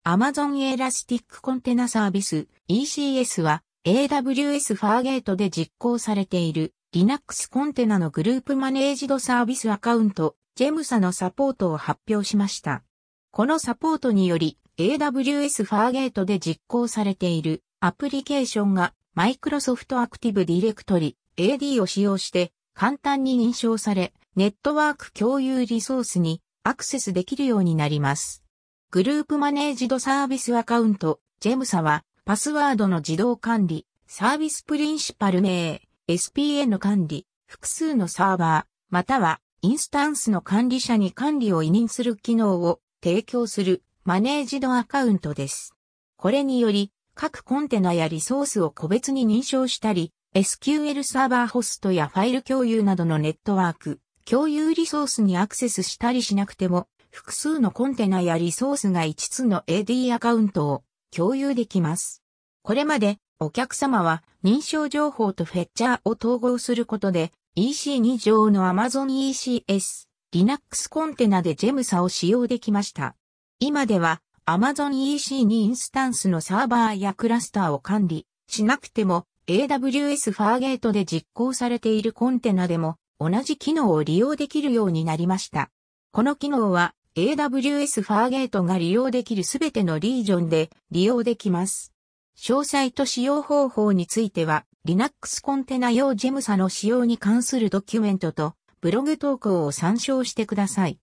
Amazon Elastic Container Service ECS は AWS ファーゲートで実行されている Linux コンテナのグループマネージドサービスアカウント JEMSA のサポートを発表しました。このサポートにより AWS ファーゲートで実行されているアプリケーションが Microsoft Active Directory AD を使用して簡単に認証され、ネットワーク共有リソースにアクセスできるようになります。グループマネージドサービスアカウント JEMSA はパスワードの自動管理、サービスプリンシパル名、SPN 管理、複数のサーバー、またはインスタンスの管理者に管理を委任する機能を提供するマネージドアカウントです。これにより各コンテナやリソースを個別に認証したり、SQL サーバーホストやファイル共有などのネットワーク、共有リソースにアクセスしたりしなくても、複数のコンテナやリソースが5つの AD アカウントを共有できます。これまでお客様は認証情報とフェッチャーを統合することで EC2 上の Amazon ECS、Linux コンテナで JEMSA を使用できました。今では Amazon EC2 インスタンスのサーバーやクラスターを管理しなくても AWS ファーゲートで実行されているコンテナでも同じ機能を利用できるようになりました。この機能は AWS ファーゲートが利用できるすべてのリージョンで利用できます。詳細と使用方法については Linux コンテナ用 JEMSA の使用に関するドキュメントとブログ投稿を参照してください。